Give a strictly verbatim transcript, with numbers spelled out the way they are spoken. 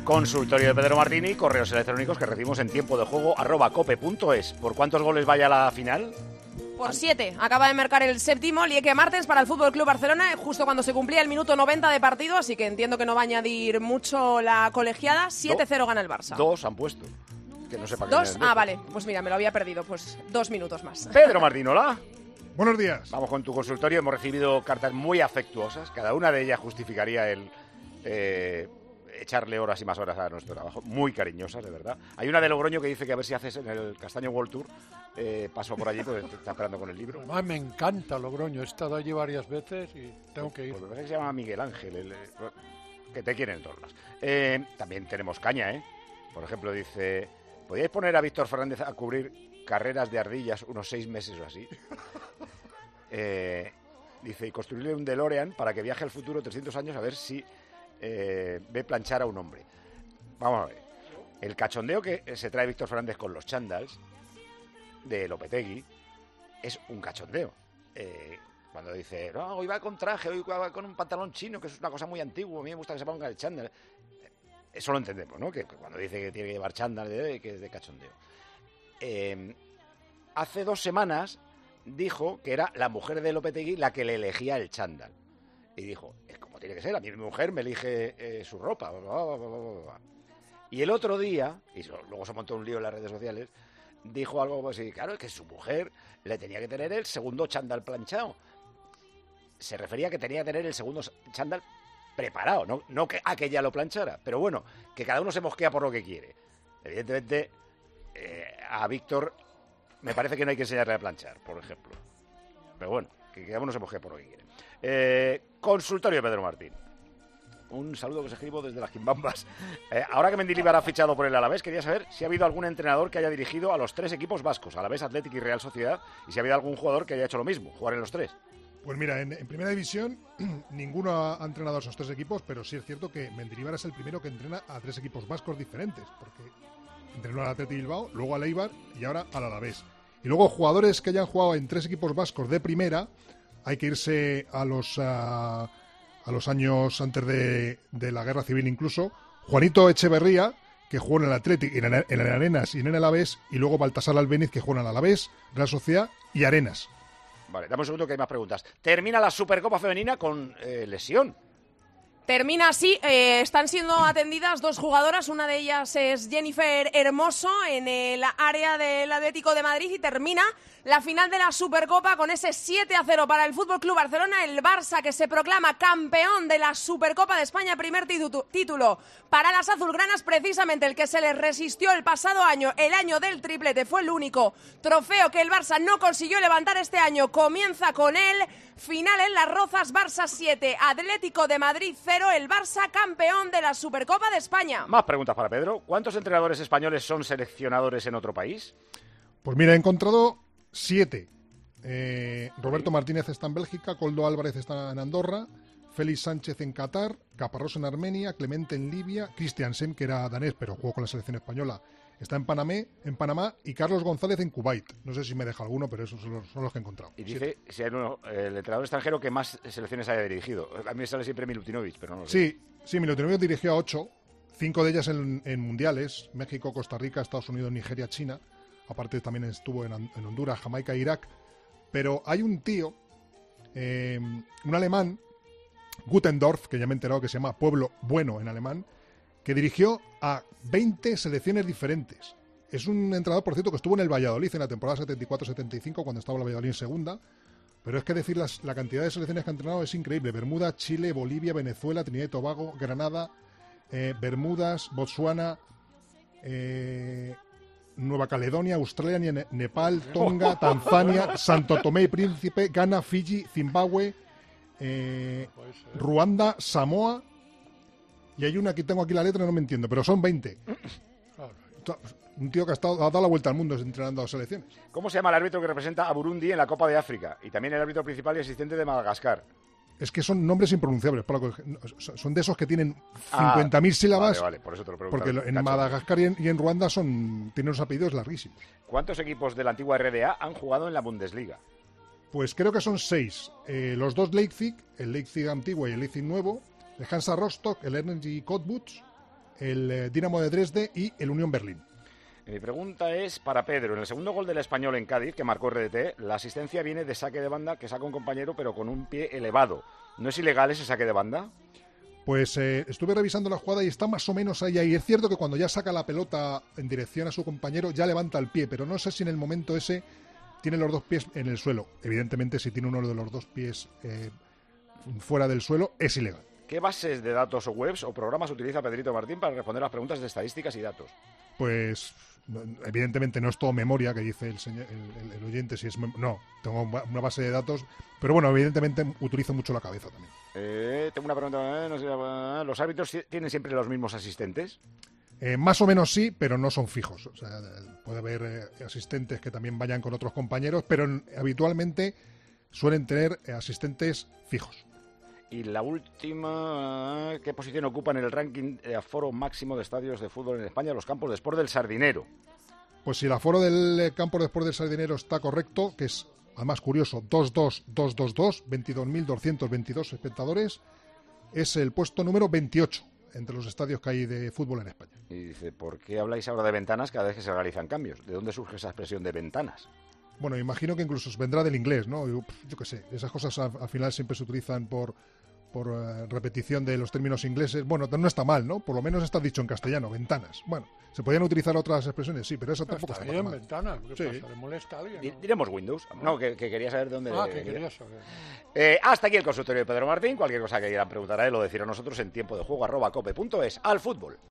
Consultorio de Pedro Martini, correos electrónicos que recibimos en tiempo de juego arroba cope punto es. ¿Por cuántos goles vaya a la final? Por siete. Acaba de marcar el séptimo Lieke Martens para el Fútbol Club Barcelona, justo cuando se cumplía el minuto noventa de partido, así que entiendo que no va a añadir mucho la colegiada. siete cero gana el Barça. Dos han puesto. Que no sepa ¿Dos? Ah, vale. Pues mira, me lo había perdido. Pues dos minutos más. Pedro Martín, hola. Buenos días. Vamos con tu consultorio. Hemos recibido cartas muy afectuosas. Cada una de ellas justificaría el eh, echarle horas y más horas a nuestro trabajo. Muy cariñosas, de verdad. Hay una de Logroño que dice que a ver si haces en el Castaño World Tour. Eh, paso por allí, pues está esperando con el libro. Además, me encanta Logroño. He estado allí varias veces y tengo que ir. Pues me parece que se llama Miguel Ángel. El, el, que te quieren todas las. Eh, también tenemos caña, ¿eh? Por ejemplo, dice... ¿Podríais poner a Víctor Fernández a cubrir carreras de ardillas unos seis meses o así? Eh, dice, y construirle un DeLorean para que viaje al futuro trescientos años a ver si eh, ve planchar a un hombre. Vamos a ver. El cachondeo que se trae Víctor Fernández con los chándals de Lopetegui es un cachondeo. Eh, cuando dice, no, hoy va con traje, hoy va con un pantalón chino, que es una cosa muy antigua, a mí me gusta que se ponga el chándal. Eso lo entendemos, ¿no? Que, que cuando dice que tiene que llevar chándal, que es de cachondeo. Eh, hace dos semanas dijo que era la mujer de Lopetegui la que le elegía el chándal. Y dijo, es como tiene que ser, a mí mi mujer me elige eh, su ropa. Y el otro día, y luego se montó un lío en las redes sociales, dijo algo como así, claro, es que su mujer le tenía que tener el segundo chándal planchado. Se refería a que tenía que tener el segundo chándal preparado, no, no que a que ella lo planchara, pero bueno, que cada uno se mosquea por lo que quiere. Evidentemente, eh, a Víctor me parece que no hay que enseñarle a planchar, por ejemplo. Pero bueno, que cada uno se mosquea por lo que quiere. Eh, consultorio Pedro Martín. Un saludo que os escribo desde las Quimbambas. Eh, ahora que Mendilibar ha fichado por el Alavés, quería saber si ha habido algún entrenador que haya dirigido a los tres equipos vascos, Alavés, Athletic y Real Sociedad, y si ha habido algún jugador que haya hecho lo mismo, jugar en los tres. Pues mira, en, en Primera División ninguno ha, ha entrenado a esos tres equipos, pero sí es cierto que Mendilibar es el primero que entrena a tres equipos vascos diferentes, porque entrenó al Athletic Bilbao, luego al Eibar y ahora al Alavés. Y luego jugadores que hayan jugado en tres equipos vascos de primera, hay que irse a los, a, a los años antes de, de la Guerra Civil incluso. Juanito Echeverría, que jugó en el Athletic, en el, en el Arenas y en el Alavés, y luego Baltasar Albéniz, que jugó en el Alavés, Real Sociedad y Arenas. Vale, dame un segundo que hay más preguntas. Termina la Supercopa Femenina con eh, lesión. Termina así, eh, están siendo atendidas dos jugadoras, una de ellas es Jennifer Hermoso en el área del Atlético de Madrid y termina la final de la Supercopa con ese siete a cero para el F C Barcelona, el Barça que se proclama campeón de la Supercopa de España, primer titu- título para las azulgranas, precisamente el que se les resistió el pasado año, el año del triplete, fue el único trofeo que el Barça no consiguió levantar este año, comienza con él. Final en Las Rozas, Barça siete, Atlético de Madrid cero, el Barça campeón de la Supercopa de España. Más preguntas para Pedro. ¿Cuántos entrenadores españoles son seleccionadores en otro país? Pues mira, he encontrado siete. Eh, Roberto Martínez está en Bélgica, Koldo Álvarez está en Andorra, Félix Sánchez en Qatar, Caparrós en Armenia, Clemente en Libia, Christiansen, que era danés pero jugó con la selección española, está en Panamá, en Panamá y Carlos González en Kuwait. No sé si me deja alguno, pero esos son los, son los que he encontrado. Y dice si hay uno, el entrenador extranjero que más selecciones haya dirigido. A mí me sale siempre Milutinovic, pero no lo sé. Sí, sí, Milutinovic dirigió a ocho, cinco de ellas en, en mundiales, México, Costa Rica, Estados Unidos, Nigeria, China. Aparte también estuvo en, en Honduras, Jamaica e Irak. Pero hay un tío, eh, un alemán, Gutendorf, que ya me he enterado que se llama Pueblo Bueno en alemán, que dirigió a veinte selecciones diferentes. Es un entrenador, por cierto, que estuvo en el Valladolid en la temporada setenta y cuatro setenta y cinco, cuando estaba el Valladolid en segunda. Pero es que decir las, la cantidad de selecciones que ha entrenado es increíble. Bermuda, Chile, Bolivia, Venezuela, Trinidad y Tobago, Granada, eh, Bermudas, Botsuana, eh, Nueva Caledonia, Australia, ne- Nepal, Tonga, Tanzania, Santo Tomé y Príncipe, Ghana, Fiji, Zimbabue, eh, Ruanda, Samoa. Y hay una que tengo aquí la letra, no me entiendo, pero son veinte. Un tío que ha, estado, ha dado la vuelta al mundo entrenando a selecciones. ¿Cómo se llama el árbitro que representa a Burundi en la Copa de África? Y también el árbitro principal y asistente de Madagascar. Es que son nombres impronunciables. Son de esos que tienen cincuenta mil ah, sílabas. Vale, vale, por eso te lo pregunto. Porque en Madagascar y en, y en Ruanda son, tienen unos apellidos larguísimos. ¿Cuántos equipos de la antigua R D A han jugado en la Bundesliga? Pues creo que son seis. Eh, los dos Leipzig, el Leipzig antiguo y el Leipzig nuevo, el Hansa Rostock, el Energy Cottbus, el eh, Dinamo de Dresde y el Unión Berlín. Mi pregunta es para Pedro. En el segundo gol del Español en Cádiz, que marcó R D T, la asistencia viene de saque de banda que saca un compañero, pero con un pie elevado. ¿No es ilegal ese saque de banda? Pues eh, estuve revisando la jugada y está más o menos ahí. Y es cierto que cuando ya saca la pelota en dirección a su compañero, ya levanta el pie, pero no sé si en el momento ese tiene los dos pies en el suelo. Evidentemente, si tiene uno de los dos pies eh, fuera del suelo, es ilegal. ¿Qué bases de datos o webs o programas utiliza Pedrito Martín para responder las preguntas de estadísticas y datos? Pues evidentemente no es todo memoria, que dice el, señor, el, el, el oyente, si es mem- no, tengo una base de datos, pero bueno, evidentemente utilizo mucho la cabeza también. Eh, tengo una pregunta, eh, no sé, eh, ¿los árbitros tienen siempre los mismos asistentes? Eh, más o menos sí, pero no son fijos. O sea, puede haber eh, asistentes que también vayan con otros compañeros, pero en, habitualmente suelen tener eh, asistentes fijos. Y la última, ¿qué posición ocupa en el ranking de aforo máximo de estadios de fútbol en España los campos de Sport del Sardinero? Pues si el aforo del campo de Sport del Sardinero está correcto, que es además curioso, dos dos dos dos dos, veintidós mil doscientos veintidós espectadores, es el puesto número veintiocho entre los estadios que hay de fútbol en España. Y dice, ¿por qué habláis ahora de ventanas cada vez que se realizan cambios? ¿De dónde surge esa expresión de ventanas? Bueno, imagino que incluso vendrá del inglés, ¿no? Yo, yo qué sé, esas cosas al, al final siempre se utilizan por, por uh, repetición de los términos ingleses. Bueno, no está mal, ¿no? Por lo menos está dicho en castellano, ventanas. Bueno, ¿se podían utilizar otras expresiones? Sí, pero eso tampoco está está bien, mal. ventanas. ¿Qué Sí. pasa? ¿Le molesta a alguien? Di- ¿no? Diremos Windows. No, que, que quería saber de dónde... Ah, que quería saber. Eh, hasta aquí el consultorio de Pedro Martín. Cualquier cosa que quieran preguntar a él o decir a nosotros en tiempo de juego arroba cope punto es. Al fútbol.